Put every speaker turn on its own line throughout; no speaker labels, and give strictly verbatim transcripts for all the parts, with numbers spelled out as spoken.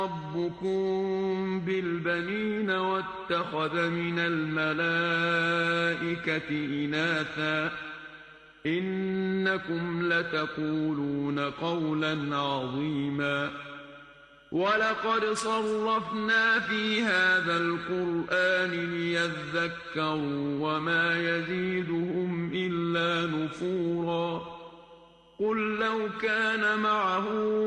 ربكم بالبنين واتخذ من الملائكة إناثا إنكم لتقولون قولا عظيما ولقد صرفنا في هذا القرآن ليذكروا وما يزيدهم إلا نفورا قل لو كان معه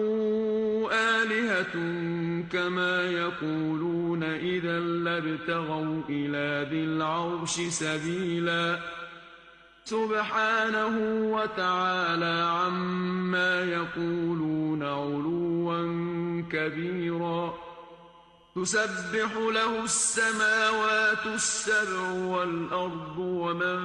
آلهة كما يقولون إذا لابتغوا إلى ذي العرش سبيلا سبحانه وتعالى عما يقولون علوا كبيرا تسبح له السماوات السبع والأرض ومن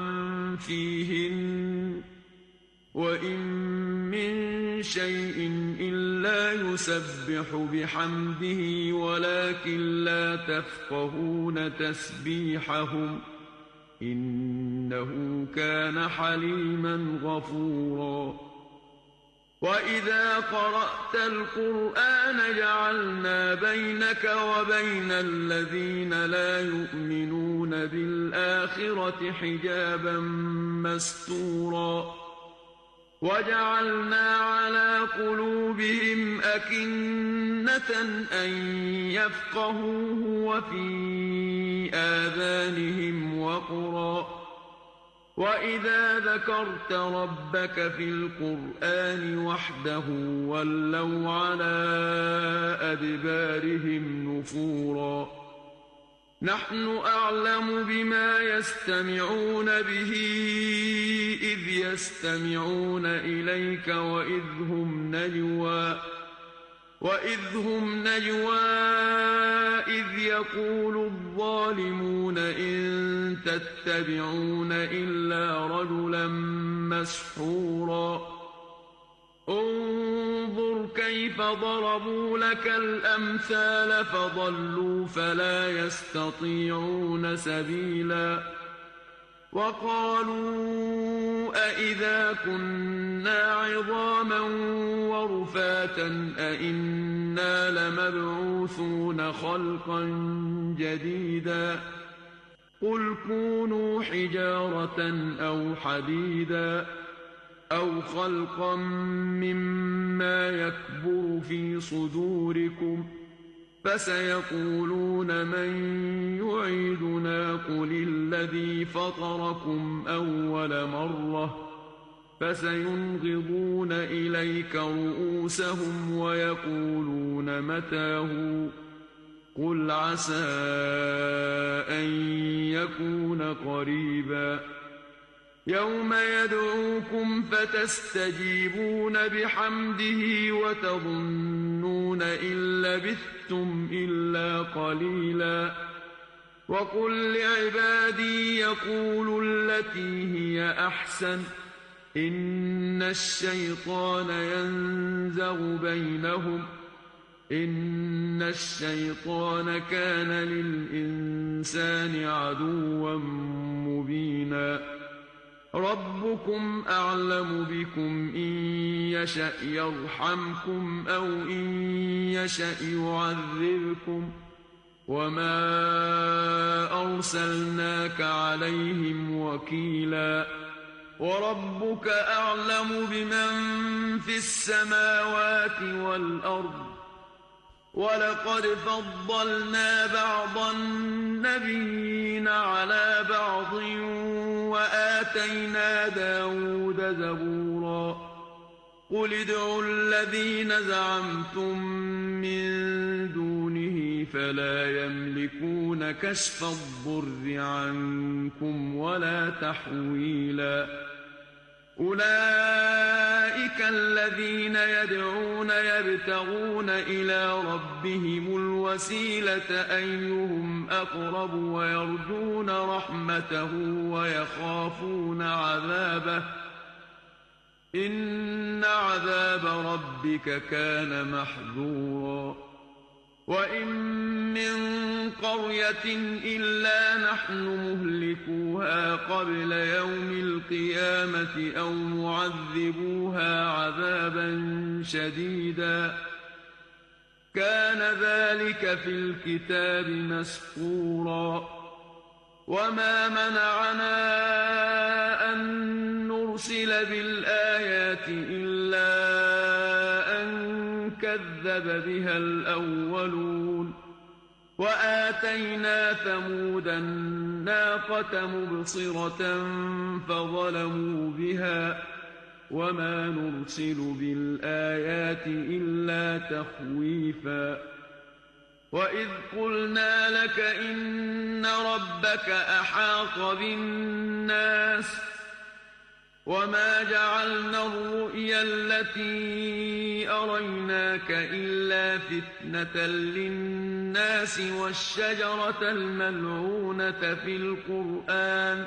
فيهن وإن من شيء إلا يسبح بحمده ولكن لا تفقهون تسبيحهم إنه كان حليما غفورا وإذا قرأت القرآن جعلنا بينك وبين الذين لا يؤمنون بالآخرة حجابا مستورا وجعلنا على قلوبهم أكنة أن يفقهوه وفي آذانهم وقرا وإذا ذكرت ربك في القرآن وحده ولوا على أدبارهم نفورا نحن أعلم بما يستمعون به إذ يستمعون إليك وإذ هم نجوى وإذ هم نجوى إذ يقول الظالمون إن تتبعون إلا رجلا مسحورا انظر كيف ضربوا لك الأمثال فضلوا فلا يستطيعون سبيلا وقالوا أئذا كنا عظاما ورفاتا أئنا لمبعوثون خلقا جديدا قل كونوا حجارة أو حديدا أو خلقا مما يكبر في صدوركم فسيقولون من يعيدنا قل الذي فطركم أول مرة فسينغضون إليك رؤوسهم ويقولون متاه قل عسى أن يكون قريبا يوم يدعوكم فتستجيبون بحمده وتظنون إن لبثتم إلا قليلا وقل لعبادي يقولوا التي هي أحسن إن الشيطان ينزغ بينهم إن الشيطان كان للإنسان عدوا مبينا ربكم أعلم بكم إن يشأ يرحمكم أو إن يشأ يعذبكم وما أرسلناك عليهم وكيلا وربك أعلم بمن في السماوات والأرض ولقد فضلنا بعض النبيين على بعض وآتينا داود زبورا قل ادعوا الذين زعمتم من دونه فلا يملكون كشف الضر عنكم ولا تحويلا أولئك الذين يدعون يبتغون إلى ربهم الوسيلة أيهم أقرب ويرجون رحمته ويخافون عذابه إن عذاب ربك كان محذورا وإن من قرية إلا نحن مهلكوها قبل يوم القيامة أو معذبوها عذابا شديدا كان ذلك في الكتاب مسطورا وما منعنا أن نرسل بالآيات إلا أن كذب بها الأولون وآتينا ثمود الناقة مبصرة فظلموا بها وما نرسل بالآيات إلا تخويفا وإذ قلنا لك إن ربك أحاط بالناس وما جعلنا الرؤيا التي أريناك إلا فتنة للناس والشجرة الملعونة في القرآن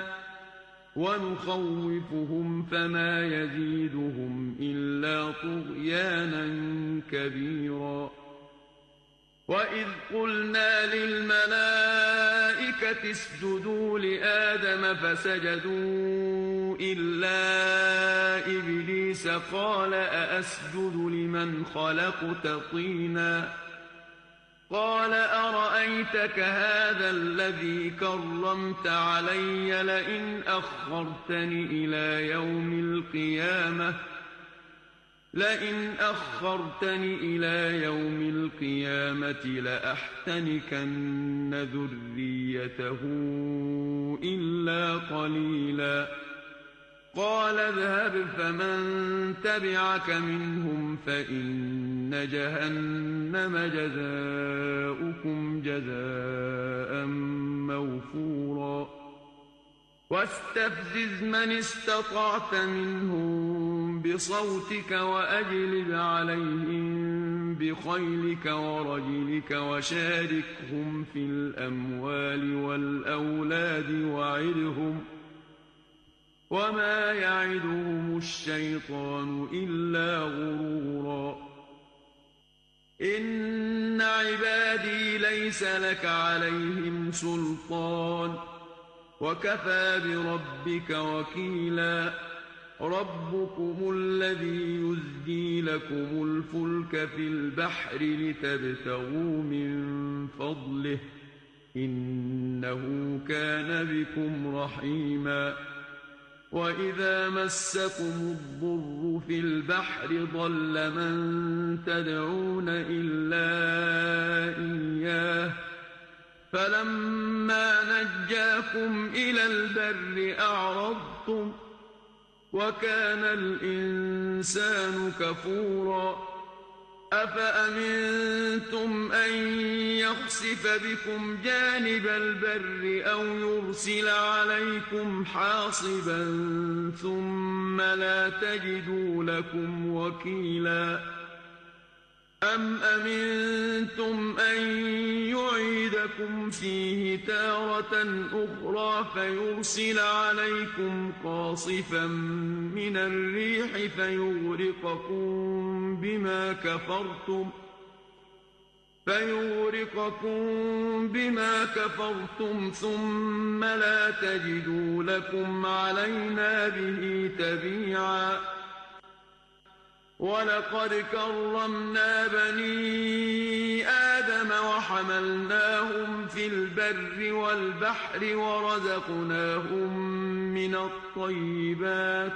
ونخوفهم فما يزيدهم إلا طغيانا كبيرا وإذ قلنا للملائكة اسجدوا لآدم فسجدوا إلا إبليس قال أأسجد لمن خلقت طينا قال أرأيتك هذا الذي كرمت علي لئن أخرتني إلى يوم القيامة لئن أخرتني إلى يوم القيامة لأحتنكن ذريته إلا قليلا قال اذهب فمن تبعك منهم فإن جهنم جزاؤكم جزاء موفورا واستفزز من استطعت منهم بصوتك وأجلب عليهم بخيلك ورجلك وشاركهم في الأموال والأولاد وعدهم وما يعدهم الشيطان إلا غرورا إن عبادي ليس لك عليهم سلطان وكفى بربك وكيلا ربكم الذي يزجي لكم الفلك في البحر لتبتغوا من فضله إنه كان بكم رحيما وإذا مسكم الضر في البحر ضل من تدعون إلا إياه فلما نجاكم إلى البر أعرضتم وكان الإنسان كفورا أفأمنتم أن يخسف بكم جانب البر أو يرسل عليكم حاصبا ثم لا تجدوا لكم وكيلا أم أمنتم أن يعيدكم فيه تارة أخرى فيرسل عليكم قاصفا من الريح فيغرقكم بما كفرتم فيغرقكم بما كفرتم ثم لا تجدوا لكم علينا به تبيعا ولقد كرمنا بني آدم وحملناهم في البر والبحر ورزقناهم من الطيبات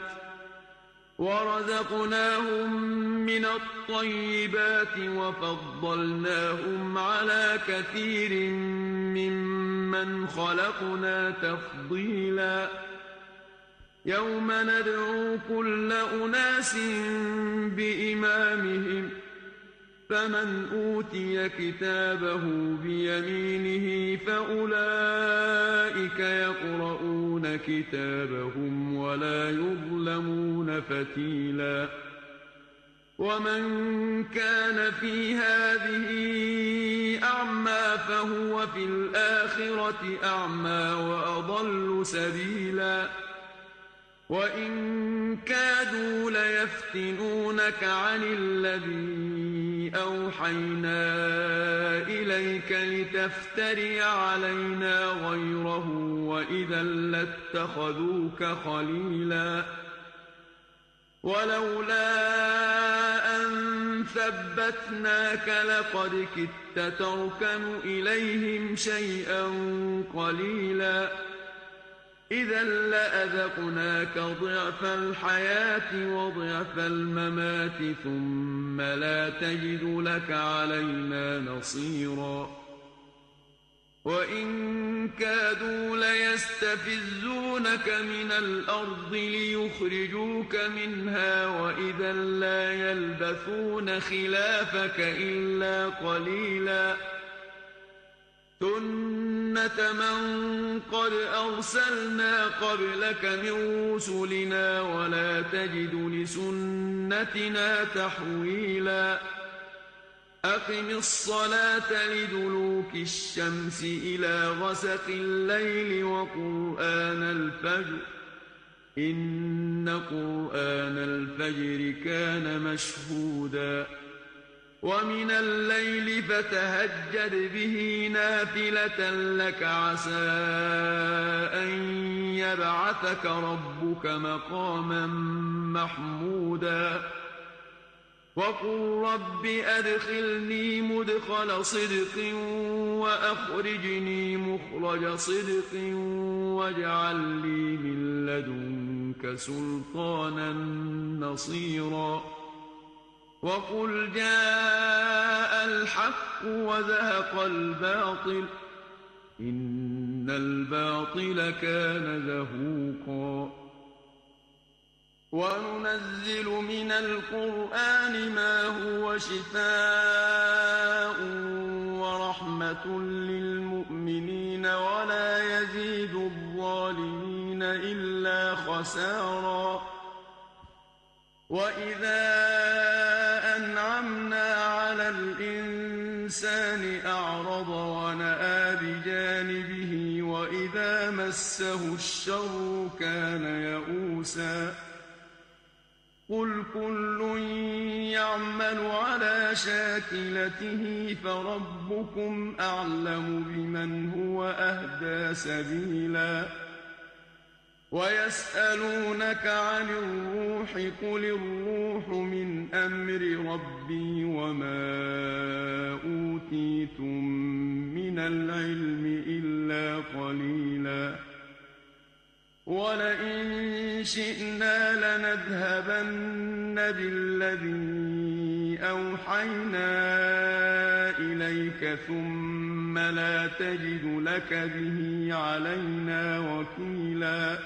ورزقناهم من الطيبات وفضلناهم على كثير ممن خلقنا تفضيلا يوم ندعو كل أناس بإمامهم فمن أوتي كتابه بيمينه فأولئك يقرؤون كتابهم ولا يظلمون فتيلا ومن كان في هذه أعمى فهو في الآخرة أعمى وأضل سبيلا وإن كادوا ليفتنونك عن الذي أوحينا إليك لتفتري علينا غيره وإذا لاتخذوك خليلا ولولا أن ثبتناك لقد كدت تركن إليهم شيئا قليلا إذا لأذقناك ضعف الحياة وضعف الممات ثم لا تجد لك علينا نصيرا وإن كادوا ليستفزونك من الأرض ليخرجوك منها وإذا لا يلبثون خلافك إلا قليلا سنة من قد أرسلنا قبلك من رسلنا ولا تجد لسنتنا تحويلا أقم الصلاة لدلوك الشمس إلى غسق الليل وقرآن الفجر إن قرآن الفجر كان مشهودا ومن الليل فتهجد به نافلة لك عسى أن يبعثك ربك مقاما محمودا وقل رب أدخلني مدخل صدق وأخرجني مخرج صدق واجعل لي من لدنك سلطانا نصيرا وقل جاء الحق وزهق الباطل إن الباطل كان زهوقا وننزل من القرآن ما هو شفاء ورحمة للمؤمنين ولا يزيد الظالمين إلا خسارا وإذا أنعمنا على الإنسان أعرض ونأى بجانبه وإذا مسه الشر كان يئوسا قل كل يعمل على شاكلته فربكم أعلم بمن هو أهدى سبيلا ويسألونك عن الروح قل الروح من أمر ربي وما أوتيتم من العلم إلا قليلا ولئن شئنا لنذهبن بالذي أوحينا إليك ثم لا تجد لك به علينا وكيلا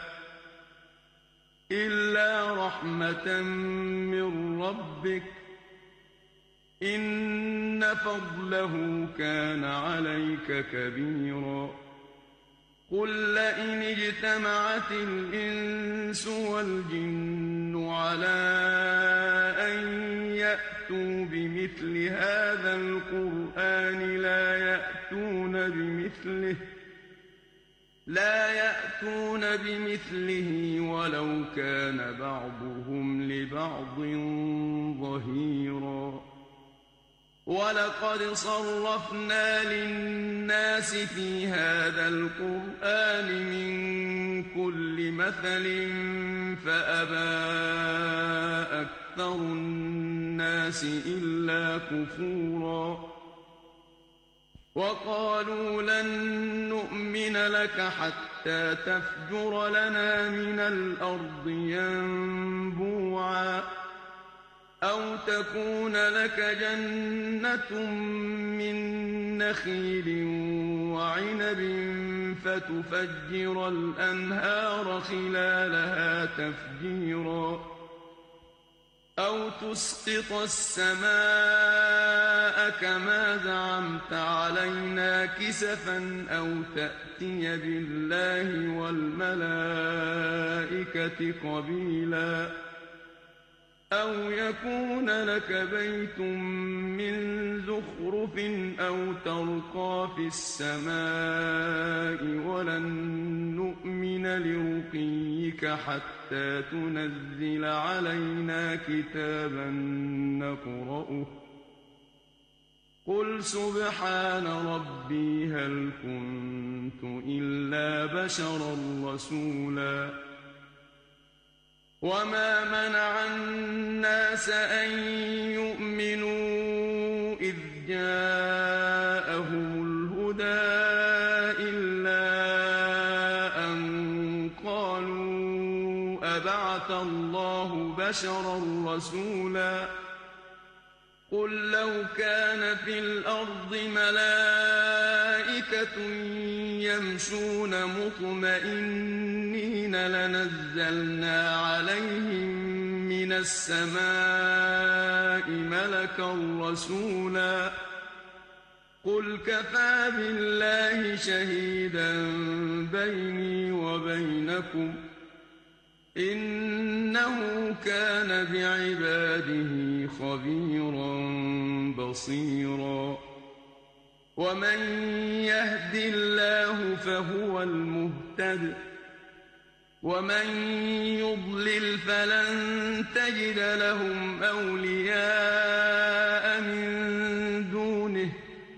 إلا رحمة من ربك إن فضله كان عليك كبيرا قل لئن اجتمعت الإنس والجن على أن يأتوا بمثل هذا القرآن لا يأتون بمثله لا يأتون بمثله ولو كان بعضهم لبعض ظهيرا ولقد صرفنا للناس في هذا القرآن من كل مثل فأبى أكثر الناس إلا كفورا وقالوا لن نؤمن لك حتى تفجر لنا من الأرض ينبوعا أو تكون لك جنة من نخيل وعنب فتفجر الأنهار خلالها تفجيرا أو تسقط السماء كما زعمت علينا كسفا أو تأتي بالله والملائكة قبيلا أو يكون لك بيت من زخرف أو ترقى في السماء ولن نؤمن لرقيك حتى تنزل علينا كتابا نقرأه قل سبحان ربي هل كنت إلا بشرا رسولا وما منع الناس أن يؤمنوا إذ جاءهم الهدى إلا أن قالوا أبعث الله بشرا رسولا قل لو كان في الأرض ملائكة يمشون مطمئنين لنزلنا عليهم من السماء ملكا رسولا قل كفى بالله شهيدا بيني وبينكم إنه كان بعباده خبيرا بصيرا ومن يهد الله فهو المهتد ومن يضلل فلن تجد لهم أولياء من دونه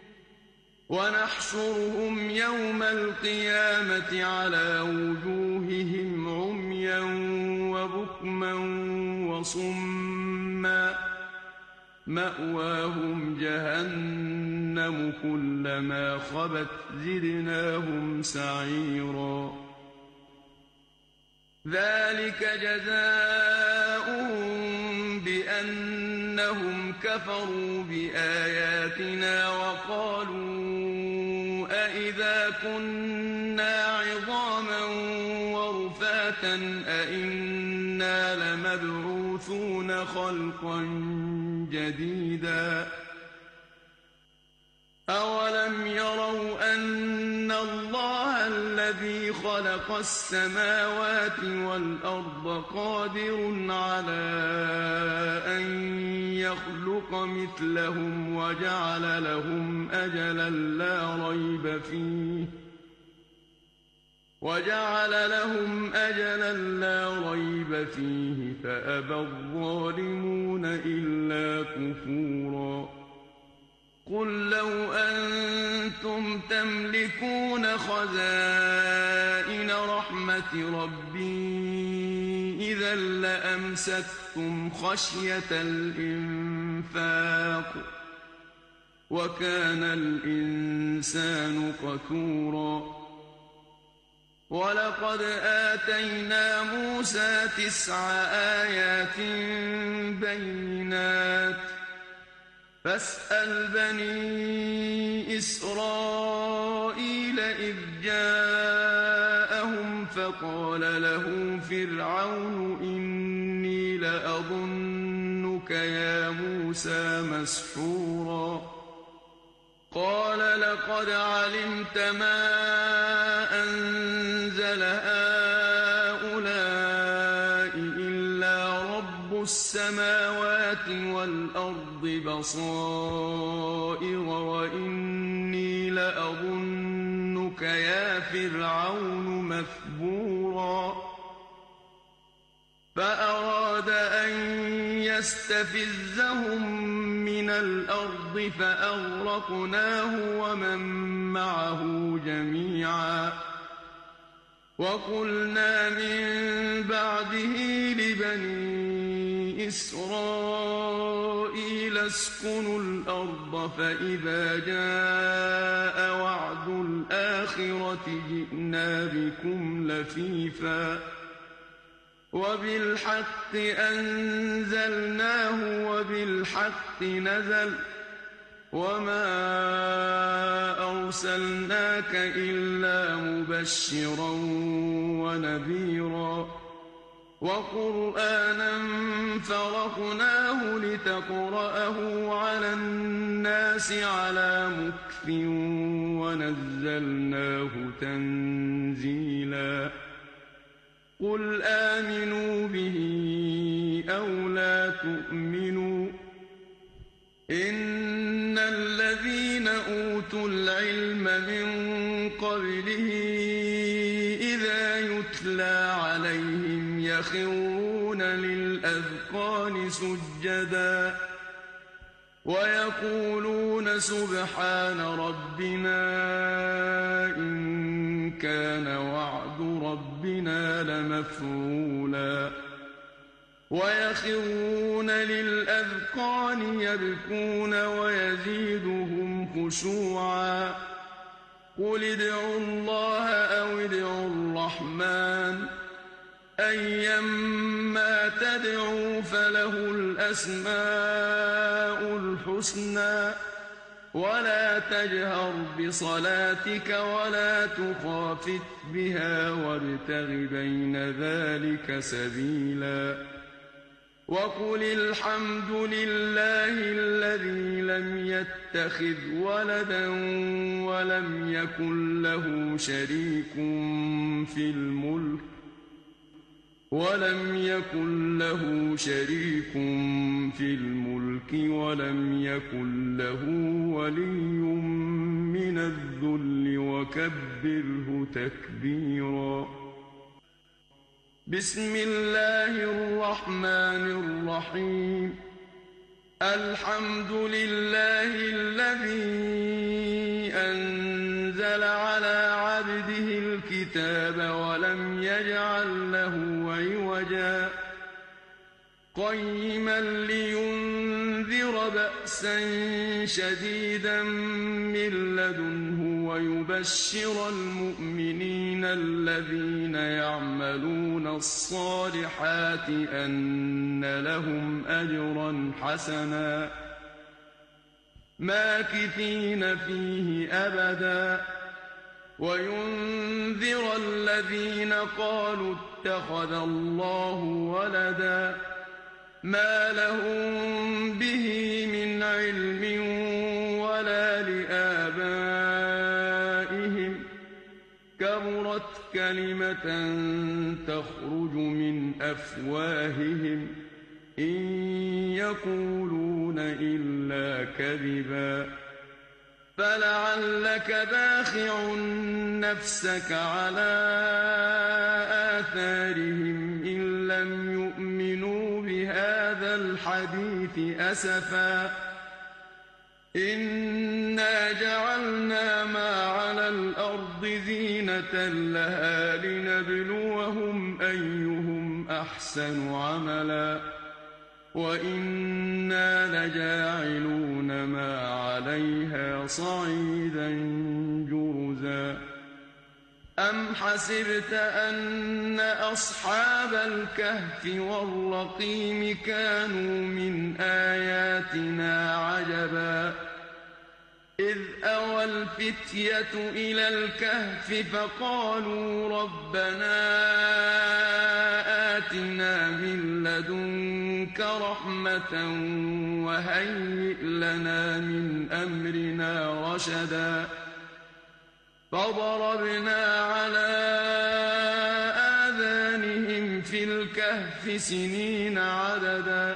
ونحشرهم يوم القيامة على وجوههم عميا وبكما وصما مأواهم جهنم كلما خبت زدناهم سعيرا ذلك جزاؤهم بأنهم كفروا بآياتنا وقالوا أئذا كنا عظاما ورفاتا أئنا لمبعوثون خلقا جديدا أولم يروا أن الله الذي خلق السماوات والأرض قادر على أن يخلق مثلهم وجعل لهم أجلا لا ريب فيه وجعل لهم أجلا لا ريب فيه فأبى الظالمون إلا كفورا قل لو أنتم تملكون خزائن رحمة ربي إذا لأمسكتم خشية الإنفاق وكان الإنسان قتورا ولقد آتينا موسى تسع آيات بينات فاسأل بني إسرائيل إذ جاءهم فقال له فرعون إني لأظنك يا موسى مسحورا قال لقد علمت ما أنزل هؤلاء إلا رب السماوات والأرض بصائر وإني لأظنك يا فرعون مثبورا فأراد أن يستفزهم من الأرض فأغرقناه ومن معه جميعا وقلنا من بعده لبني إسرائيل اسكنوا الأرض فإذا جاء وعد الآخرة جئنا بكم لفيفا وبالحق أنزلناه وبالحق نزل وما أرسلناك إلا مبشرا ونذيرا وقرآنا فرقناه لتقرأه على الناس على مكث ونزلناه تنزيلا قل آمنوا به أو لا تؤمنوا إن الذين أوتوا العلم من قبله إذا يتلى عليهم يخرون للأذقان سجدا ويقولون سبحان ربنا إن كان وعد ربنا لمفعولا ويخرون للأذقان يبكون ويزيدهم خشوعا قل ادعوا الله أو ادعوا الرحمن أيما تدعوا فله الأسماء الحسنى ولا تجهر بصلاتك ولا تخافت بها وابتغ بين ذلك سبيلا وقل الحمد لله الذي لم يتخذ ولدا ولم يكن له شريك في الملك ولم يكن له شريك في الملك ولم يكن له ولي من الذل وكبره تكبيرا بسم الله الرحمن الرحيم الحمد لله الذي أنزل على عبده الكتاب ولم يجعل له عوجا قيما لينذر بأسا شديدا من لدنه ويبشر المؤمنين الذين يعملون الصالحات أن لهم أجرا حسنا ماكثين فيه أبدا وينذر الذين قالوا اتخذ الله ولدا ما لهم به من علم ولا لآبائهم كبرت كلمة تخرج من أفواههم إن يقولون إلا كذبا فلعلك باخع نفسك على آثارهم إن لم يؤمنوا بهذا الحديث أسفا إنا جعلنا ما على الأرض زينة لها لنبلوهم أيهم أحسن عملا وإنا لجاعلون ما عليها صعيدا جرزا أم حسبت أن أصحاب الكهف والرقيم كانوا من آياتنا عجبا إذ أوى الفتية إلى الكهف فقالوا ربنا آتنا من لدنك رحمة وهيئ لنا من أمرنا رشدا فضربنا على آذانهم في الكهف سنين عددا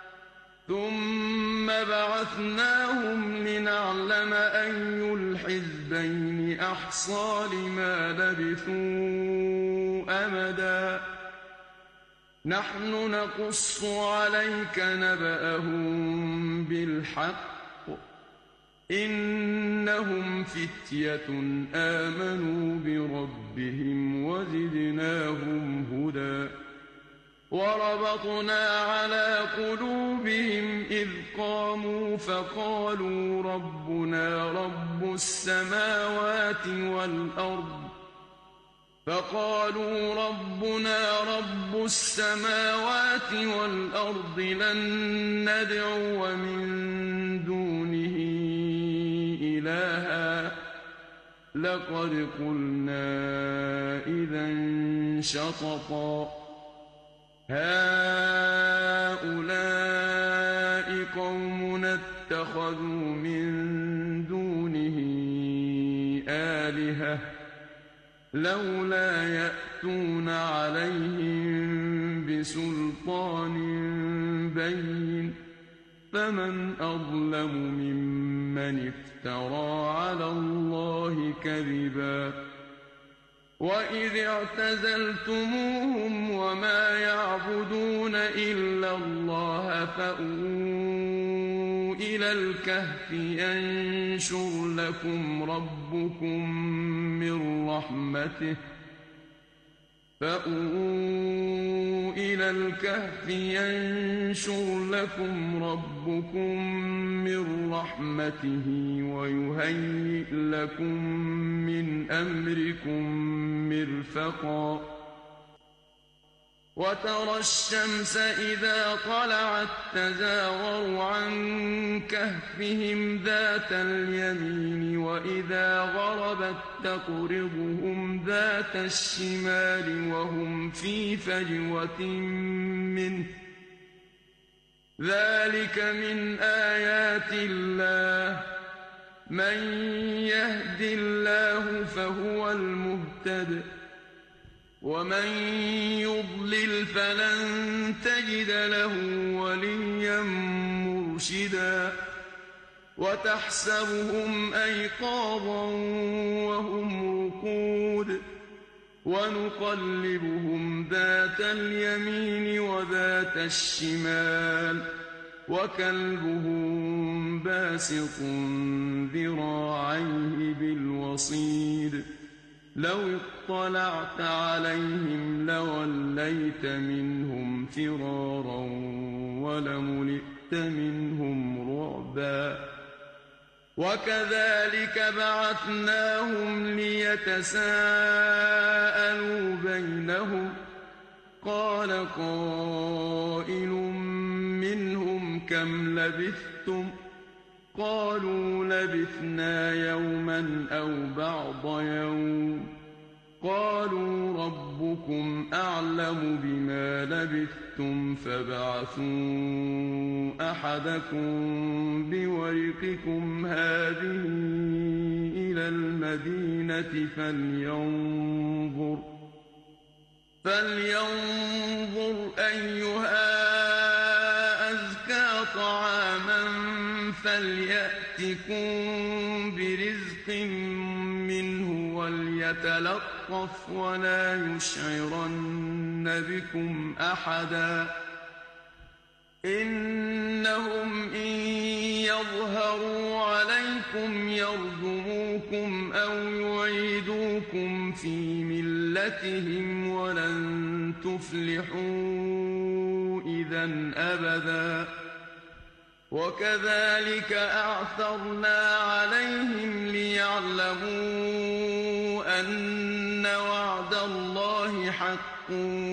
ثم بعثناهم لنعلم أي الحزبين أحصى لما لبثوا أمدا نحن نقص عليك نبأهم بالحق إنهم فتية آمنوا بربهم وزدناهم هدى وربطنا على قلوبهم إذ قاموا فقالوا ربنا رب السماوات والأرض فقالوا ربنا رب السماوات والأرض لن ندعو من دونه إلها لقد قلنا إذا شططا هؤلاء قومنا اتخذوا من دونه آلهة لولا يأتون عليهم بسلطان بين فمن أظلم ممن افترى على الله كذبا وإذ اعتزلتموهم وما يعبدون إلا الله فأووا إلى الكهف ينشر لكم ربكم من رحمته فأووا إلى الكهف ينشر لكم ربكم من رحمته ويهيئ لكم من أمركم مرفقا وترى الشمس إذا طلعت تزاور عن كهفهم ذات اليمين وإذا غربت تقرضهم ذات الشمال وهم في فجوة منه ذلك من آيات الله من يهد الله فهو المهتد ومن يضلل فلن تجد له وليا مرشدا وتحسبهم أيقاظا وهم رقود ونقلبهم ذات اليمين وذات الشمال وكلبهم باسط ذراعيه بالوصيد لو اطلعت عليهم لوليت منهم فرارا ولملئت منهم رعبا وكذلك بعثناهم ليتساءلوا بينهم قال قائل منهم كم لبثتم قالوا لبثنا يوما أو بعض يوم قالوا ربكم أعلم بما لبثتم فابعثوا أحدكم بورقكم هذه إلى المدينة فلينظر فلينظر أيها أزكى طعاما فليأتكم برزق منه وليتلطف ولا يشعرن بكم أحدا إنهم إن يظهروا عليكم يرجموكم أو يعيدوكم في ملتهم ولن تفلحوا إذا أبدا وكذلك أعثرنا عليهم ليعلموا أن وعد الله حق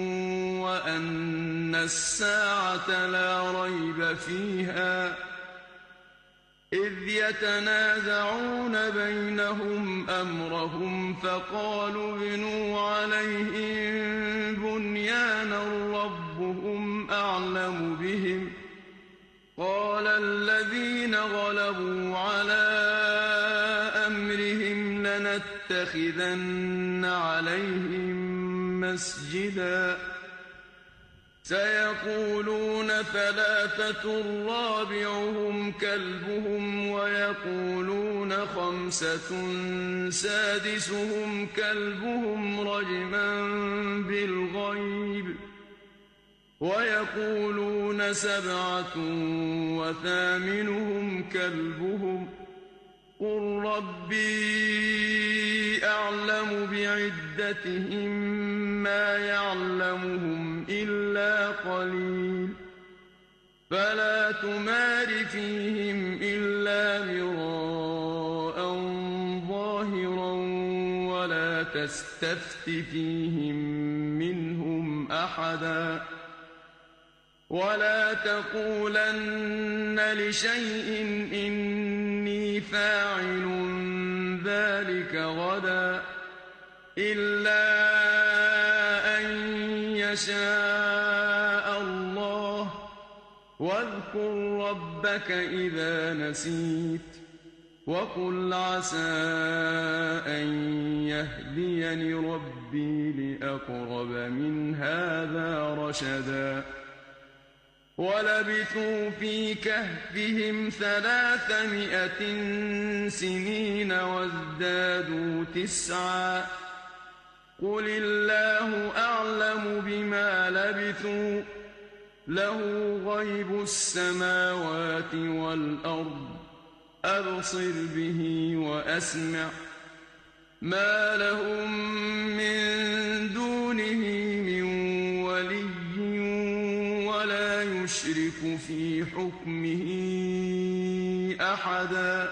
وأن الساعة لا ريب فيها إذ يتنازعون بينهم أمرهم فقالوا ابنوا عليهم بنيانا ربهم أعلم بهم قال الذين غلبوا على أمرهم لنتخذن عليهم مسجدا سيقولون ثلاثة رابعهم كلبهم ويقولون خمسة سادسهم كلبهم رجما بالغيب ويقولون سبعة وثامنهم كلبهم قل ربي أعلم بعدتهم ما يعلمهم إلا قليل فلا تمار فيهم إلا مراء ظاهرا ولا تستفت فيهم منهم أحدا ولا تقولن لشيء إني فاعل ذلك غدا إلا أن يشاء الله واذكر ربك إذا نسيت وقل عسى أن يهديني ربي لأقرب من هذا رشدا ولبثوا في كهفهم ثلاثمائة سنين وازدادوا تسعا قل الله أعلم بما لبثوا له غيب السماوات والأرض أبصر به وأسمع ما لهم من دون دونه من ولي ولا يشرك في حكمه أحدا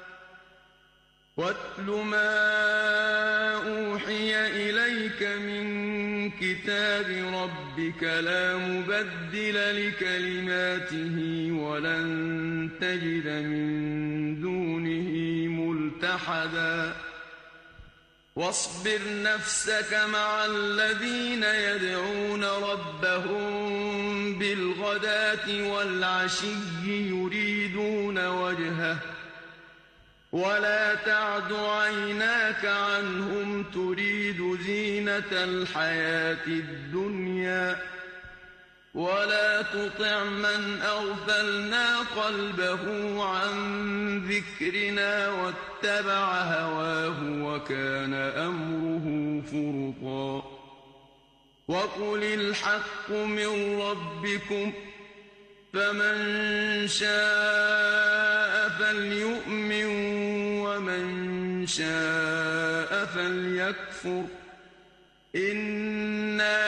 واتل ما أوحي إليك من كتاب ربك لا مبدل لكلماته ولن تجد من دونه ملتحدا واصبر نفسك مع الذين يدعون ربهم بالغداة والعشي يريدون وجهه ولا تعد عيناك عنهم تريد زينة الحياة الدنيا ولا تطع من أغفلنا قلبه عن ذكرنا واتبع هواه وكان أمره فرطا وقل الحق من ربكم فمن شاء فليؤمن ومن شاء فليكفر إنا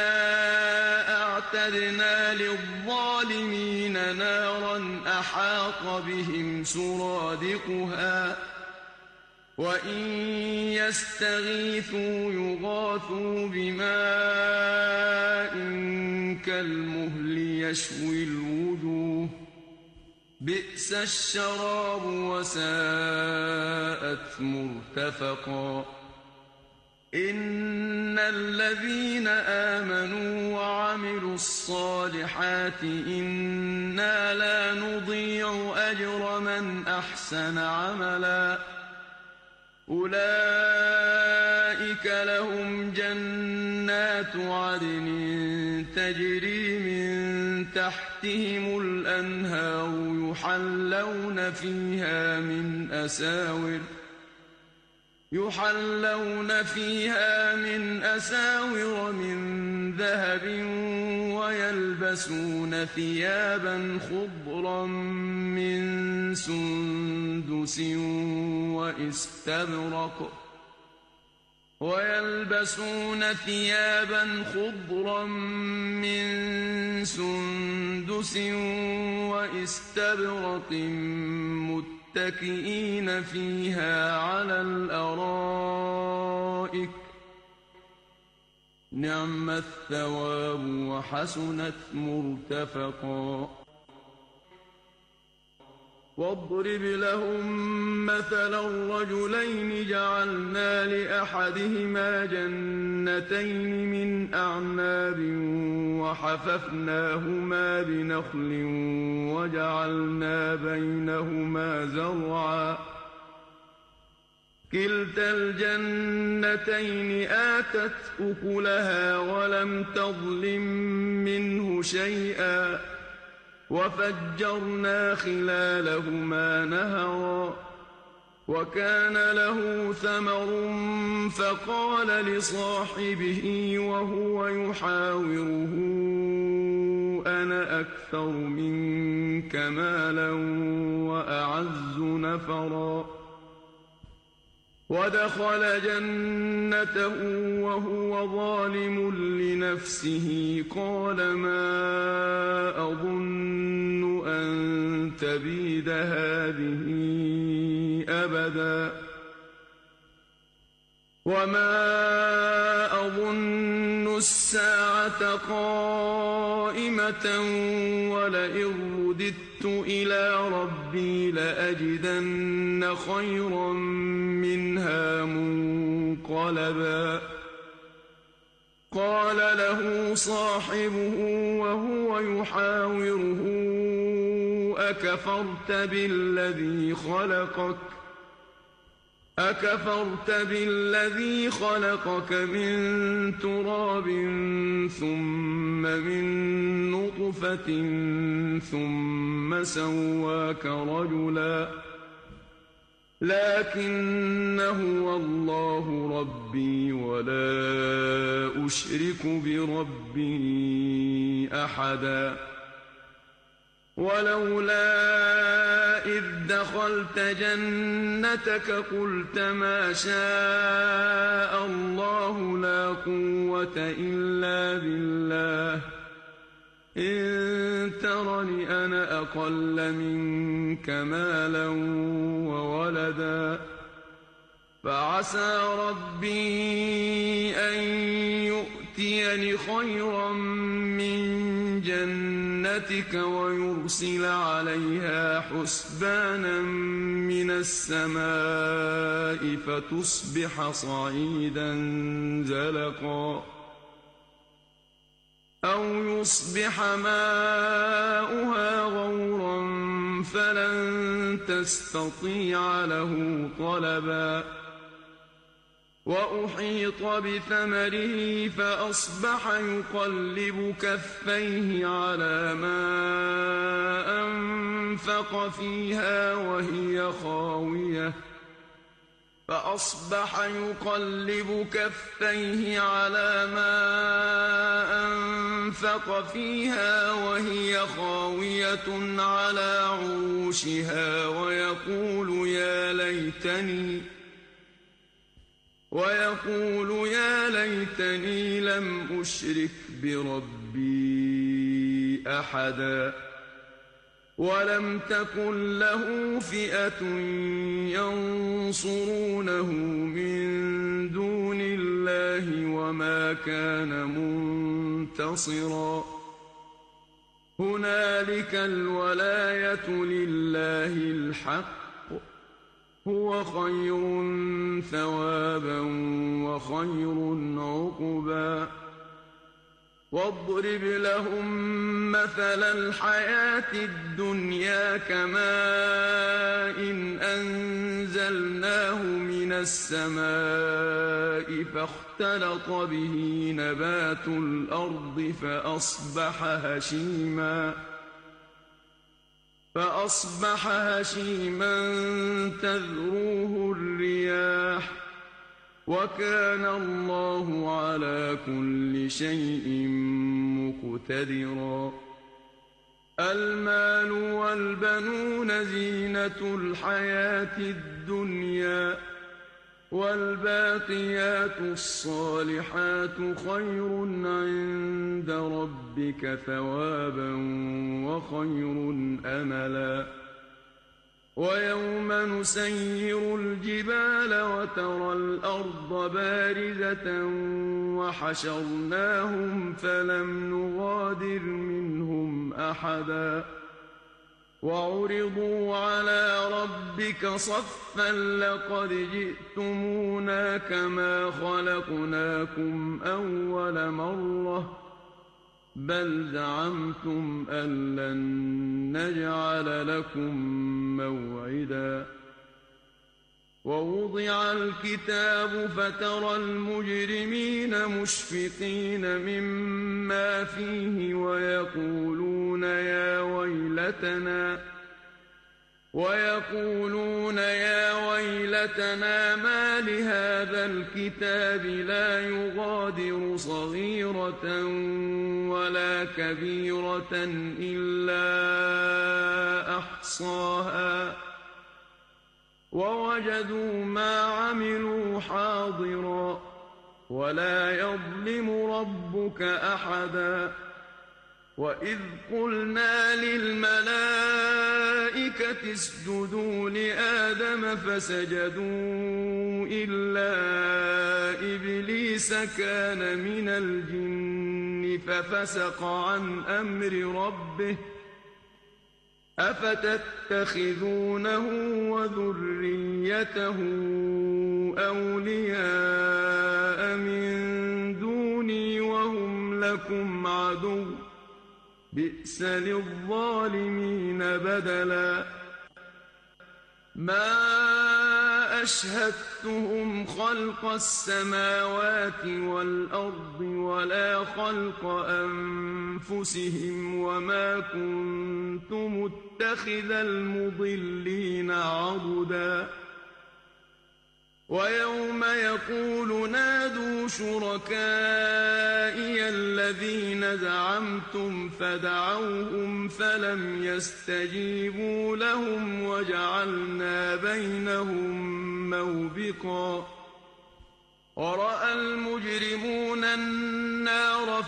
أعتدنا للظالمين نارا أحاط بهم سرادقها وإن يستغيثوا يغاثوا بماء كالمهل يشوي الوجوه بئس الشراب وساءت مرتفقا إن الذين آمنوا وعملوا الصالحات إنا لا نضيع أجر من أحسن عملا أولئك لهم جنات عدن تجري من تحتهم الأنهار يحلون فيها من أساور يحلون فيها من أساور من ذهب ويلبسون ثيابا خضرا من سندس واستبرق ويلبسون ثيابا خضرا من سندس واستبرق متكئين فيها على الأرائك نعم الثواب وحسنت مرتفقا واضرب لهم مثلا رجلين جعلنا لأحدهما جنتين من أعناب وحففناهما بنخل وجعلنا بينهما زرعا كلتا الجنتين آتت أكلها ولم تظلم منه شيئا وفجرنا خلالهما نهرا وكان له ثمر فقال لصاحبه وهو يحاوره أنا أكثر منك مالا وأعز نفرا ودخل جنته وهو ظالم لنفسه قال ما أظن أن تبيد هذه أبدا وما أظن الساعة قائمة ولئن رددت إلى ربي لأجدن خيرا منها منقلبا قال له صاحبه وهو يحاوره أكفرت بالذي خلقك أكفرت بالذي خلقك من تراب ثم من نطفة ثم سواك رجلا لكن هو الله ربي ولا أشرك بربي أحدا ولولا إذ دخلت جنتك قلت ما شاء الله لا قوة إلا بالله إن ترني أنا أقل منك مالا وولدا فعسى ربي أن يؤتيني خيرا من جنتك ويرسل عليها حسبانا من السماء فتصبح صعيدا زلقا أو يصبح ماؤها غورا فلن تستطيع له طلبا وأحيط بثمره فأصبح يقلب كفيه على ما أنفق فيها وهي خاوية فأصبح يقلب كفيه على ما أنفق فيها وهي خاوية على عروشها ويقول يا ليتني ويقول يا ليتني لم أشرك بربي أحدا ولم تكن له فئة ينصرونه من دون الله وما كان منتصرا هنالك الولاية لله الحق هو خير ثوابا وخير عقبا واضرب لهم مثل الحياة الدنيا كماء إن أنزلناه من السماء فاختلط به نبات الأرض فأصبح هشيما فأصبح هشيما تذروه الرياح وكان الله على كل شيء مقتدرا المال والبنون زينة الحياة الدنيا والباقيات الصالحات خير عند ربك ثوابا وخير أملا ويوم نسير الجبال وترى الأرض بارزة وحشرناهم فلم نغادر منهم أحدا وعرضوا على ربك صفا لقد جئتمونا كما خلقناكم أول مرة بل زعمتم أن لن نجعل لكم موعدا ووضع الكتاب فترى المجرمين مشفقين مما فيه ويقولون يا ويلتنا ويقولون يا ويلتنا ما لهذا الكتاب لا يغادر صغيرة ولا كبيرة إلا أحصاها ووجدوا ما عملوا حاضرا ولا يظلم ربك أحدا وإذ قلنا للملائكة اسجدوا لآدم فسجدوا إلا إبليس كان من الجن ففسق عن أمر ربه أفتتخذونه وذريته أولياء من دوني وهم لكم عدو بئس للظالمين بدلا ما أشهدتهم خلق السماوات والأرض ولا خلق أنفسهم وما كنت متخذ المضلين عضدا ويوم يقول نادوا شركائي الذين زعمتم فدعوهم فلم يستجيبوا لهم وجعلنا بينهم موبقا ورأى المجرمون النار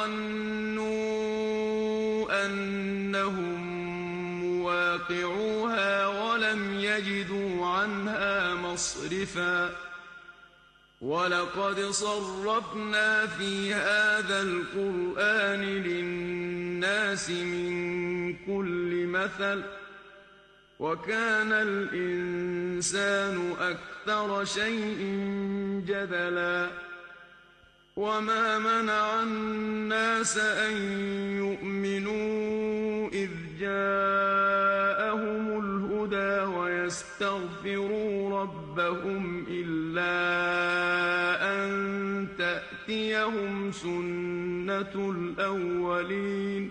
فظنوا أنهم مواقعوها ولم يجدوا عنها مصرفا ولقد صرفنا في هذا القرآن للناس من كل مثل وكان الإنسان أكثر شيء جدلا وما منع الناس أن يؤمنوا إذ جاءهم الهدى ويستغفروا ربهم إلا أن تأتيهم سنة الأولين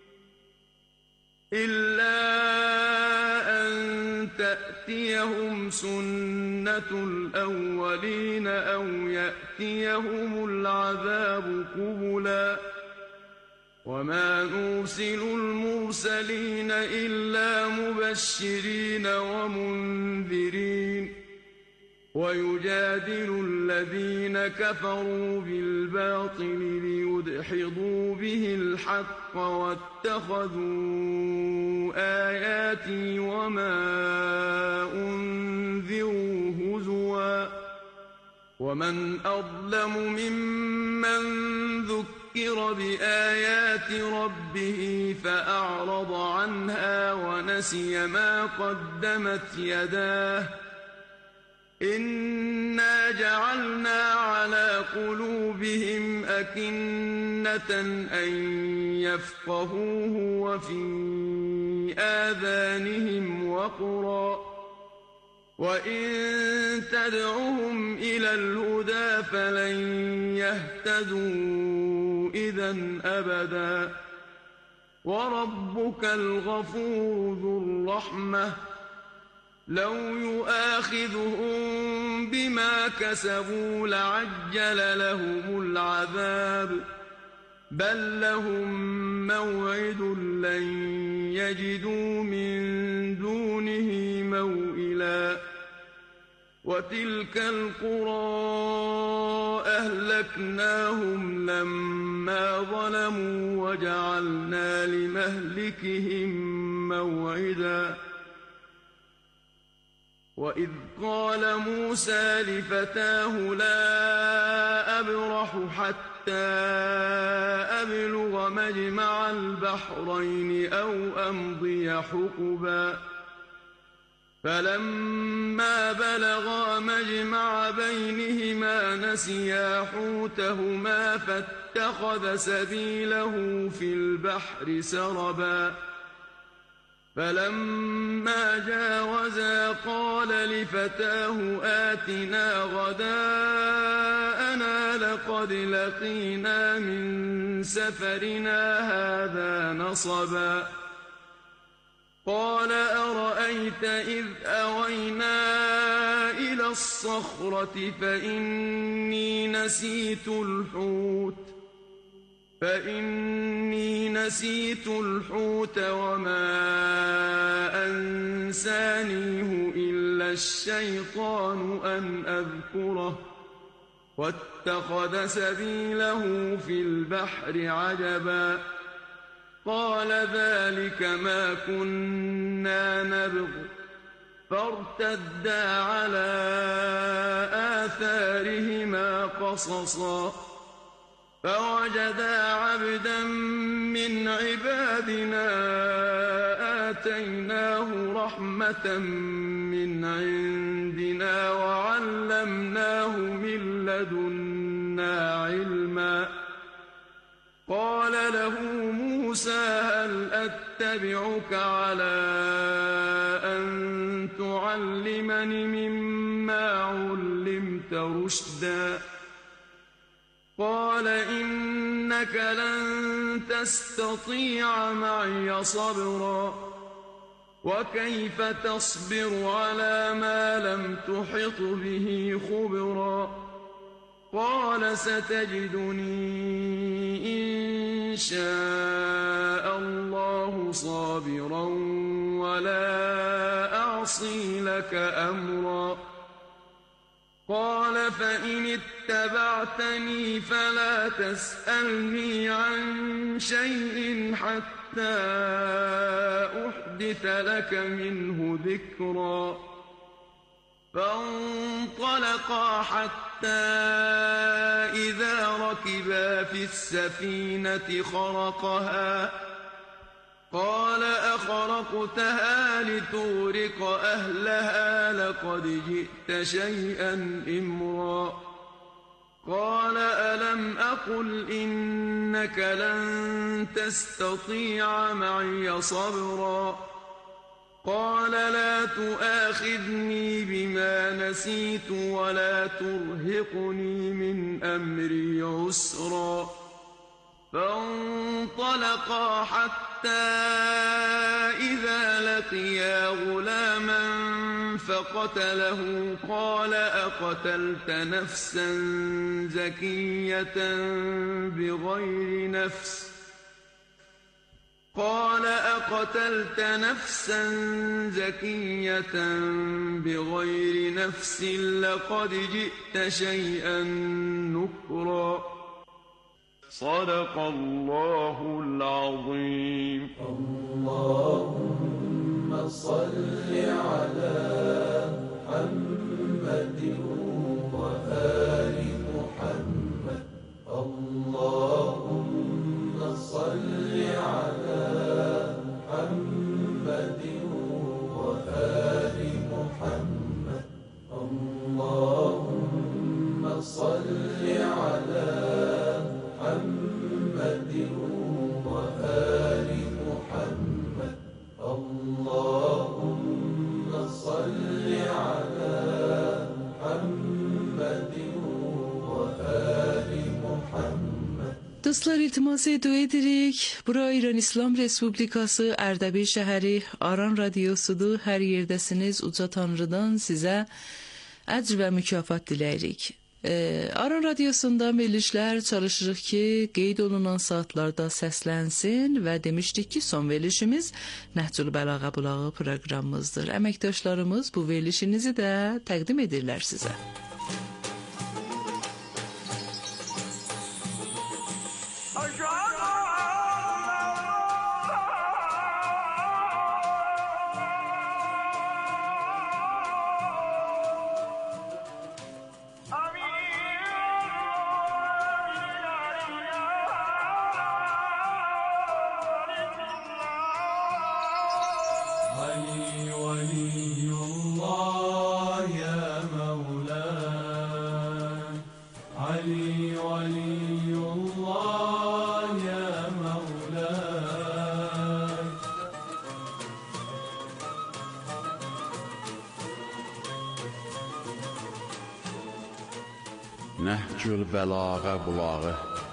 إلا أن تأتيهم سنة الأولين أو يأتيهم العذاب قبلا وما نرسل المرسلين إلا مبشرين ومنذرين ويجادل الذين كفروا بالباطل ليدحضوا به الحق واتخذوا آياتي وما أنذروا هزوا ومن أظلم ممن ذكر بآيات ربه فأعرض عنها ونسي ما قدمت يداه إنا جعلنا على قلوبهم أكنة أن يفقهوه وفي آذانهم وقرا وإن تدعهم إلى الهدى فلن يهتدوا إذا أبدا وربك الغفور ذو الرحمة لو يؤاخذهم بما كسبوا لعجل لهم العذاب بل لهم موعد لن يجدوا من دونه موئلا وتلك القرى أهلكناهم لما ظلموا وجعلنا لمهلكهم موعدا وإذ قال موسى لفتاه لا أبرح حتى أبلغ مجمع البحرين أو أمضي حقبا فلما بلغا مجمع بينهما نسيا حوتهما فاتخذ سبيله في البحر سربا فلما جاوزا قال لفتاه آتنا غداءنا لقد لقينا من سفرنا هذا نصبا قال أرأيت إذ أوينا إلى الصخرة فإني نسيت الحوت فإني نسيت الحوت وما أنسانيه إلا الشيطان أن أذكره واتخذ سبيله في البحر عجبا قال ذلك ما كنا نبغ فارتدا على آثارهما قصصا فوجدا عبدا من عبادنا آتيناه رحمة من عندنا وعلمناه من لدنا علما قال له موسى هل أتبعك على أن تعلمني مما علمت رشدا قال إنك لن تستطيع معي صبرا وكيف تصبر على ما لم تحط به خبرا قال ستجدني إن شاء الله صابرا ولا أعصي لك أمرا قال فإن اتبعتني فلا تسألني عن شيء حتى أحدث لك منه ذكرا فانطلقا حتى إذا ركبا في السفينة خرقها قال أخرقتها لتغرق أهلها لقد جئت شيئا إمرا قال ألم أقل إنك لن تستطيع معي صبرا قال لا تؤاخذني بما نسيت ولا ترهقني من أمري عسرا فانطلقا حتى إذا لقيا غلاما فقتله قال أقتلت نفسا زكية بغير نفس قال أقتلت نفسا زكية بغير نفس لقد جئت شيئا نكرا صدق الله العظيم.
اللهم صل على محمد وآل محمد. اللهم صل على محمد وآل محمد. اللهم صل على محمد وآل محمد. اللهم صل على محمد وآل محمد.
Dostlar, iltiması dua edirik. Bura İran İslam Respublikası Ərdəbil şəhəri Aran radiosudur. Hər yerdəsiniz, uca Tanrıdan sizə əcr və mükafat diləyirik. Ee, Aran Radyosu'nda verilişlər çalışırıq ki, qeyd olunan saatlarda səslənsin və demişdik ki, son verilişimiz Nəhcül Bəlağa Bulağı proqramımızdır. Əməkdaşlarımız bu verilişinizi də təqdim edirlər sizə.
علي ولي الله يا مولاي. علي ولي الله يا مولاي.
Nəhcül Bəlağa Bulağı.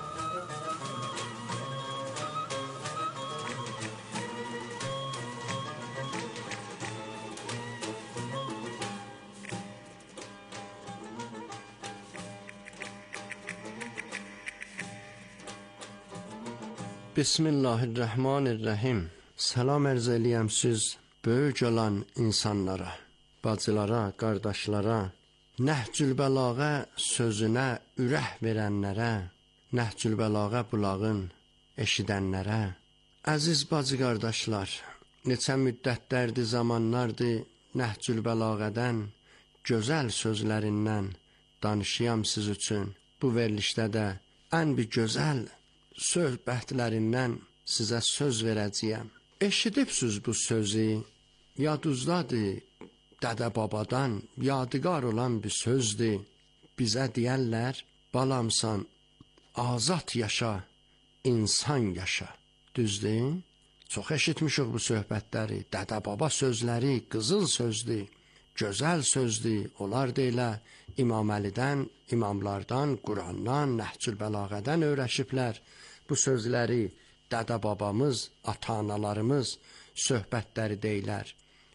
Bismillahirrahmanirrahim. Salam ərz eləyəm siz böyük olan insanlara, bacılara, qardaşlara, Nəhcül Bəlağa sözünə ürək verənlərə, Nəhcül Bəlağa bulağın eşidənlərə. Əziz bacı qardaşlar, neçə müddətlərdir, zamanlardır Nəhcül Bəlağədən, gözəl sözlərindən danışıyam siz üçün. Bu verilişdə də ən bir gözəl söhbətlərindən sizə söz verəcəyəm. Eşidibsiz bu sözü, yadınızdadır, dədə babadan yadigar olan bir sözdür. Bizə deyərlər, balamsan, azad yaşa, insan yaşa. Düzdür? Çox eşitmişik bu söhbətləri, dədə baba sözləri, qızıl sözdür, gözəl sözdür. Onlar deyilə İmam Əlidən, imamlardan, Qurandan, Nəhcül Bəlağədən öyrəşiblər. Bu sözləri dədə babamız, ata-analarımız söhbətləri deyilər.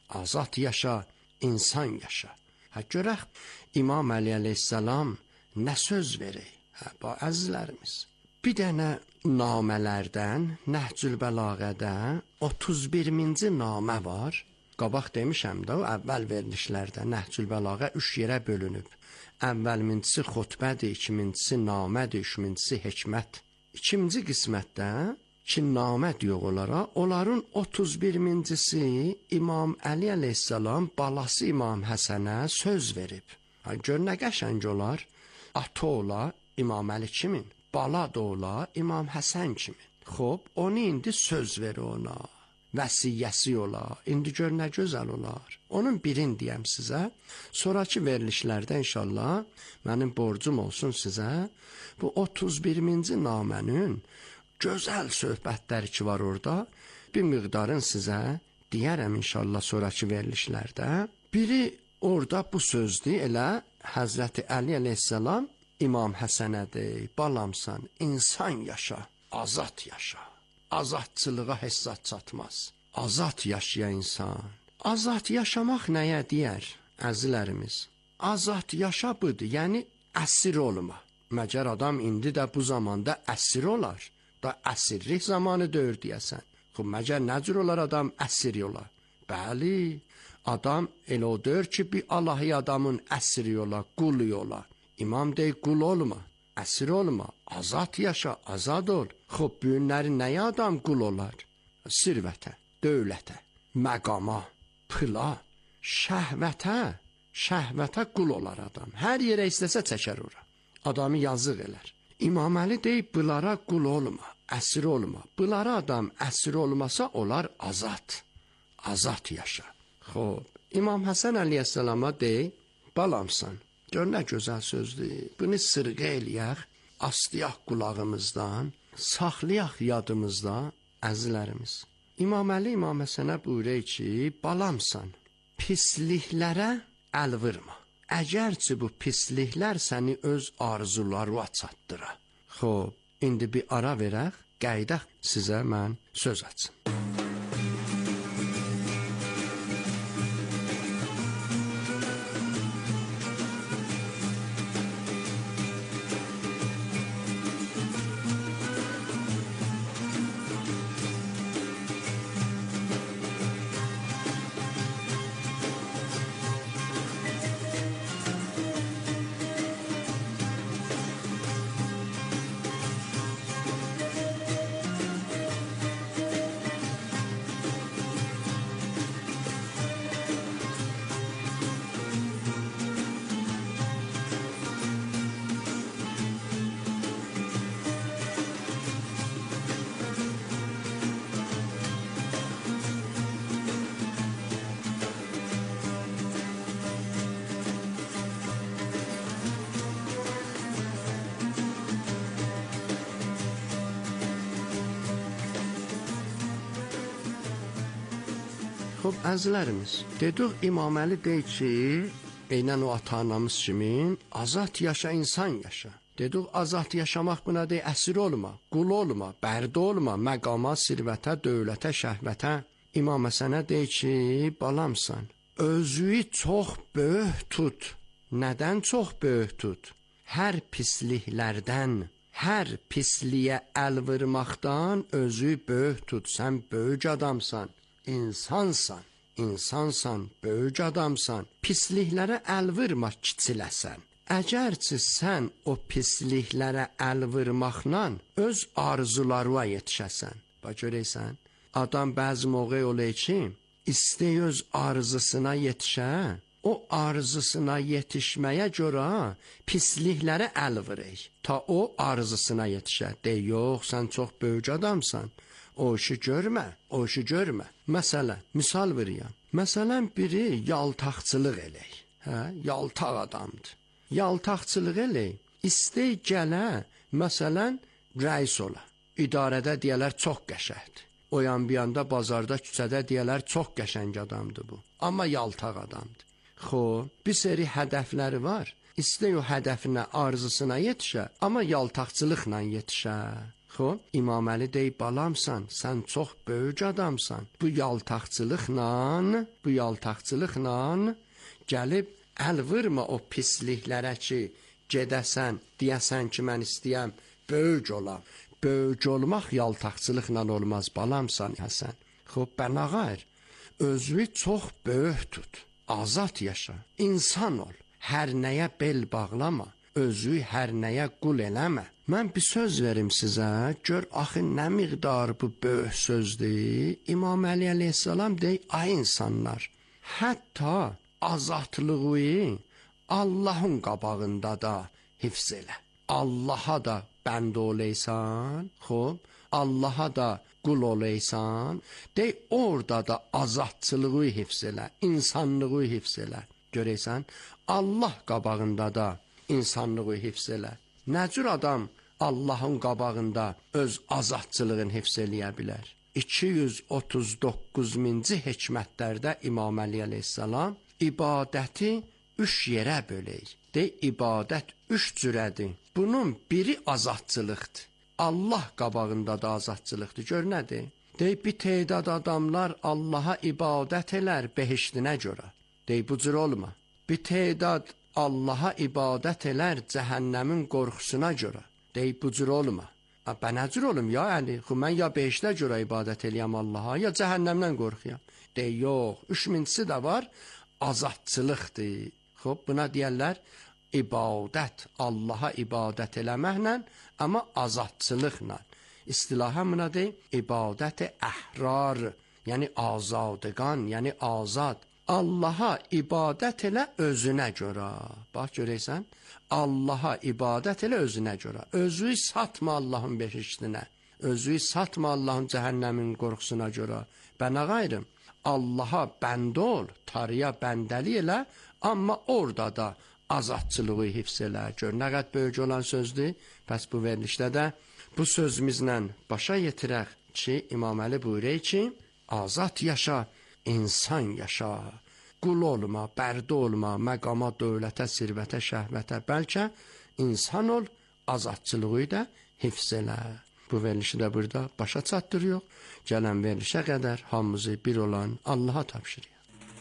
azad yaşa, insan yaşa. Hə, görək, İmam Əli əleyhissalam nə söz verir? Hə, bu əzizlərimiz. Bir dənə namələrdən, Nəhcül Bəlağədə otuz birinci namə var. Qabaq demişəm də, o əvvəl verilişlərdə Nəhcül Bəlağə üç yerə bölünüb. Əvvəlmincisi xutbədir, ikincisi namədir, üçüncüsü hikmət. İkinci qismətdə ki, namə diyor onlara, onların otuz birincisi İmam Əli əleyhissalam balası İmam Həsənə söz verib. Ha, gör nə qəşəng olar, ata ola İmam Əli kimin, bala da ola İmam Həsən kimin. Xob, onu indi söz verir ona, vəsiyyəsi ola, indi gör nə gözəl olar. Onun birini deyəm sizə, sonraki verilişlərdə inşallah mənim borcum olsun sizə, bu otuz birinci namənin gözəl söhbətləri ki var orada, bir miqdarın sizə deyərəm inşallah sonraki verilişlərdə. Biri orada bu sözdür, elə Həzrəti Əli əleyhissalam İmam Həsənədir, balamsan, insan yaşa, azad yaşa. Azadçılığa hesab çatmaz. Azad yaşayan insan. Azad yaşamaq nəyə deyər, əzilərimiz? Azad yaşa budur, yəni əsir olma. Məgər adam indi də bu zamanda əsir olar. Da əsirlik zamanı döyür deyəsən. Xub, məgər nə cür olar adam əsir olar? Bəli, adam elə o döyür ki, bir Allahi adamın əsiri olar, qulu olar. İmam deyir, qul olma, əsir olma, azad yaşa, azad ol. Xub, bu günləri nəyə adam qul olar? Sirvətə, dövlətə, məqama, pıla, şəhvətə, şəhvətə qul olar adam. Hər yerə istəsə çəkər ora. Adamı yazıq elər. İmam Əli deyib, bunlara qul olma, əsir olma. Bunlara adam əsir olmasa, onlar azad, azad yaşa. Xob, İmam Həsən əleyhissalama deyib, balamsan, gör nə gözəl sözdür. Bunu sırğa eləyək, astıyaq qulağımızdan, saxlayaq yadımızda, əzizlərimiz. İmam Əli İmam Həsənə buyurur ki, balamsan, pisliklərə əl vurma. Əgərçi bu pisliklər səni öz arzularına çatdıra. Xob, indi bir ara verək, qəydək sizə mən söz açım. Xob, əzizlərimiz, dedik İmam Əli deyir ki, eynən o ata-anamız kimin, azad yaşa, insan yaşa. Dedik, azad yaşamaq buna deyir, əsir olma, qul olma, bərdə olma, məqama, sirvətə, dövlətə, şəhvətə. İmam Həsənə deyir ki, balamsan, özüyü çox böyük tut. Nədən çox böyük tut? Hər pisliklərdən, hər pisliyə əl vurmaqdan özü böyük tut. Sən böyük adamsan. İnsansan, insansan, böyük adamsan, pisliklərə əl vurma kiçiləsən. Əgərçi sən o pisliklərə əl vurmaqla öz arzularına yetişəsən. Bax görəysən, adam bəzi moqey olur ki, istəy öz arzusuna yetişə, o arzusuna yetişməyə görə pisliklərə əl vurur. Ta o arzusuna yetişə. Dey, yox, sən çox böyük adamsan. O işi görmə, o işi görmə. Məsələn, misal veriyəm. Məsələn, biri yaltaqçılıq elək. Hə, yaltaq adamdır. Yaltaqçılıq elək. İstəy gələ, məsələn, rəis ola. İdarədə deyələr çox qəşəngdir. O yan bir yanda bazarda, küçədə deyələr çox qəşəng adamdır bu. Amma yaltaq adamdır. Xoş, bir seri hədəfləri var. İstəy o hədəfinə, arzusuna yetişə, amma yaltaqçılıqla yetişə. Xo, İmam Əli deyib, balamsan, sən çox böyük adamsan. Bu yaltaqçılıqla, bu yaltaqçılıqla gəlib əl vurma o pisliklərə ki, gedəsən, deyəsən ki, mən istəyəm, böyük olam. Böyük olmaq yaltaqçılıqla olmaz, balamsan Həsən. Xo, bənağayr, özünü çox böyük tut, azad yaşa, insan ol, hər nəyə bel bağlama, özü hər nəyə qul eləmə. Mən bir söz verim sizə, gör axı nə miqdar bu böyük sözdür. İmam Əli əleyhissalam deyir, ay insanlar, hətta azadlığı Allahın qabağında da hifz elə. Allaha da bənd oleysan, xob, Allaha da qul oleysan, dey orada da azadçılığı hifz elə, insanlığı hifz elə. Görəysən, Allah qabağında da insanlığı hifz elə. Nə cür adam Allahın qabağında öz azadçılığını hifz eləyə bilər? iki yüz otuz doqquz minci hikmətlərdə İmam Əli əleyhissalam ibadəti üç yerə böləyir. Dey, ibadət üç cürədir. Bunun biri azadçılıqdır. Allah qabağında da azadçılıqdır. Gör nədir? Dey, bir teydad adamlar Allaha ibadət elər behiştinə görə. Dey, bu cür olma. Bir teydad Allaha ibadət elər cəhənnəmin qorxusuna görə. Dey, bu cür olma. Bə nə cür olum ya Əli? Xo, mən ya behiştə görə ibadət eləyəm Allaha, ya cəhənnəmdən qorxuyam. Dey, yox. Üç mincisi də var, azadçılıqdır. Xob, buna deyərlər, ibadət, Allaha ibadət eləməklə, amma azadçılıqla. İstilahən buna deyil, ibadət-i əhrar, yəni azadqan, yəni azad. Allaha ibadət elə özünə görə. Bax, görəysən, Allaha ibadət elə özünə görə. Özü satma Allahın behiştinə. Özü satma Allahın cəhənnəmin qorxusuna görə. Bənə qayrım, Allaha bənd ol, tarıya bəndəli elə, amma orada da azadçılığı hifz elə. Gör, nə qəd böyük olan sözdür. Pəs bu verilişdə də bu sözümüzlə başa yetirək ki, İmam Əli buyuruyor ki, azad yaşa, insan yaşa, qul olma, bərdə olma, məqama, dövlətə, sirvətə, şəhvətə, bəlkə insan ol, azadçılığı da hifz elə. Bu verilişi də burada başa çatdırıyor. Gələn verilişə qədər hamımızı bir olan Allaha tapşırıyor.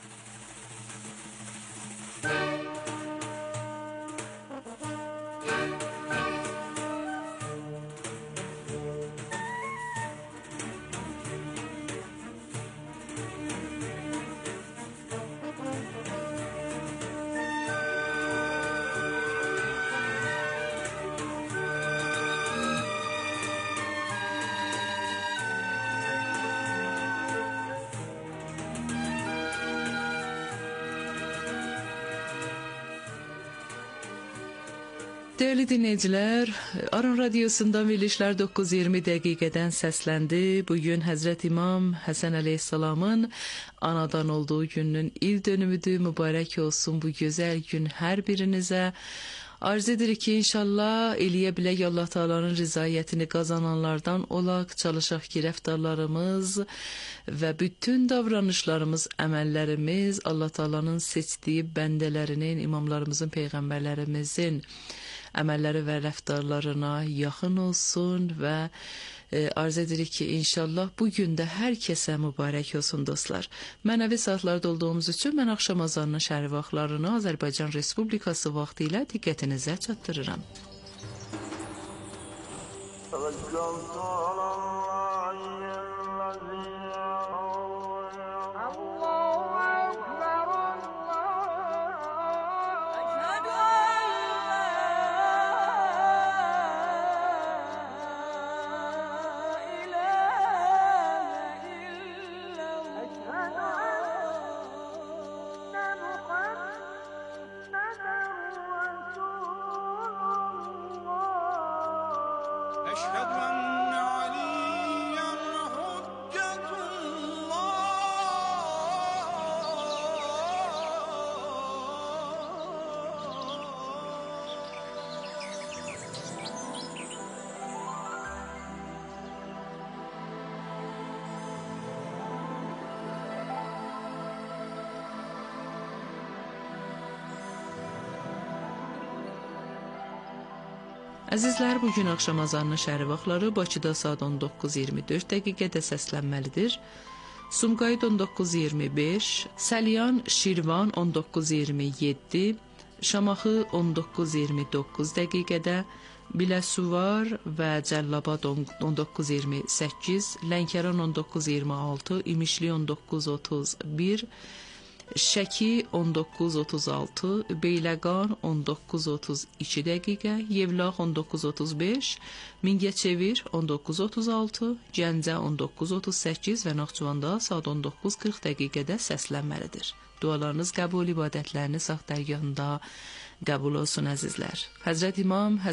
Değerli dinleyiciler, Aran Radyosu'ndan verilişler dokuz iyirmi dəqiqədən səsləndi. Bugün Həzrət İmam Həsən Əleyhisselamın anadan olduğu günün il dönümüdür. Mübarək olsun bu gözəl gün hər birinizə. Arz edirik ki, inşallah eləyə bilək Allah Taala'nın rızayətini qazananlardan olaq, çalışaq ki, rəftarlarımız və bütün davranışlarımız, əməllərimiz Allah Taala'nın seçdiyi bəndələrinin, imamlarımızın, peyğəmbərlərimizin əməlləri və rəftarlarına yaxın olsun və e, arz edirik ki, inşallah bugün də hər kəsə mübarək olsun dostlar. Mənəvi saatlarda olduğumuz üçün mən axşam azanının şəhri vaxtlarını Azərbaycan Respublikası vaxtı ilə diqqətinizə çatdırıram.
أشهد أن علي
Əzizlər, bugün axşam azanının şəhəri vaxtları Bakıda saat on doqquz iyirmi dörd dəqiqədə səslənməlidir. Sumqayıt on doqquz iyirmi beş, Səlyan, Şirvan on doqquz iyirmi yeddi, Şamaxı on doqquz iyirmi doqquz dəqiqədə, Biləsuvar və Cəllabad on doqquz iyirmi səkkiz, Lənkəran on doqquz iyirmi altı, İmişli on doqquz otuz bir, Şəki on doqquz otuz altı, Beyləqan on doqquz otuz iki dəqiqə, Yevlax on doqquz otuz beş, Mingəçevir on doqquz otuz altı, Gəncə on doqquz otuz səkkiz və Naxçıvanda saat on doqquz qırx dəqiqədə səslənməlidir. Dualarınız qəbul, ibadətləriniz sağ dərgahında qəbul olsun əzizlər. Həzrət İmam